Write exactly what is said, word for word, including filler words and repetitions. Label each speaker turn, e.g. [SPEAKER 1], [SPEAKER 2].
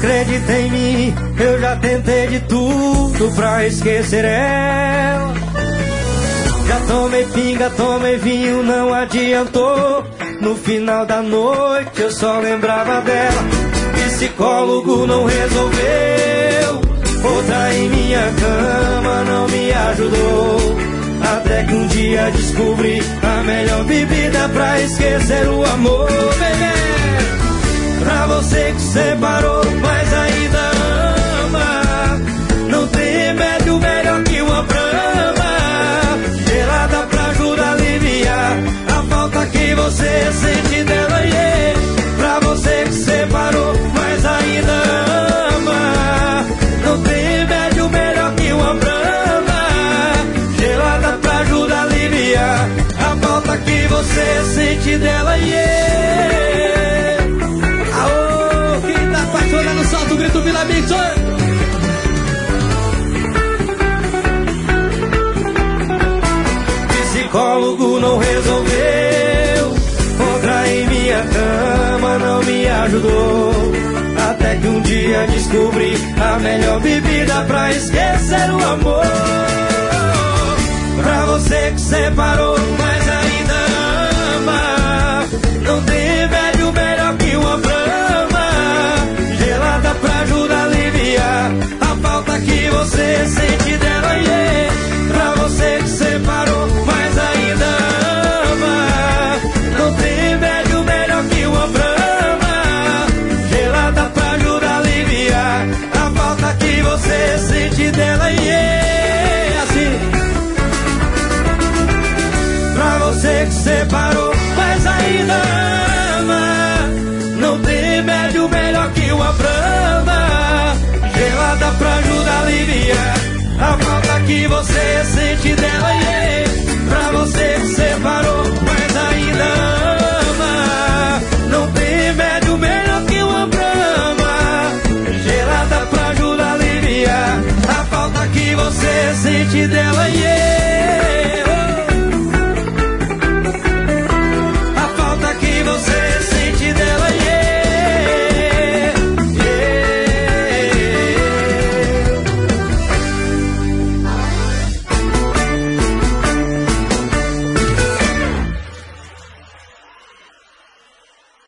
[SPEAKER 1] acredita em mim, eu já tentei de tudo pra esquecer ela. Já tomei pinga, tomei vinho, não adiantou. No final da noite eu só lembrava dela. Psicólogo não resolveu, outra em minha cama não me ajudou. Até que um dia descobri a melhor bebida pra esquecer o amor, bebê. Pra você que separou, mas ainda ama, não tem remédio melhor que uma brama, gelada pra ajudar a aliviar a falta que você sente dela, yeah. Pra você que separou, mas ainda ama, não tem remédio melhor que uma brama, gelada pra ajudar a aliviar a falta que você sente dela, yeah.
[SPEAKER 2] No salto, grito Vila Mix.
[SPEAKER 1] Psicólogo não resolveu, outra em minha cama não me ajudou. Até que um dia descobri a melhor bebida pra esquecer o amor. Pra você que separou, mas ainda ama, não tem remédio melhor que uma brama, gelada pra ajudar a aliviar a falta que você sente dela, yeah. Pra você que separou, mas ainda ama, não tem remédio melhor que uma brama, gelada pra ajudar a aliviar a falta que você sente dela, yeah. Assim. Pra você que separou, mas ainda ama, não tem remédio melhor que uma brama, gelada pra ajudar a aliviar a falta que você sente dela, yeah. Pra você que separou, mas ainda ama, não tem remédio melhor que uma brama, gelada pra ajudar a aliviar a falta que você sente dela, yeah.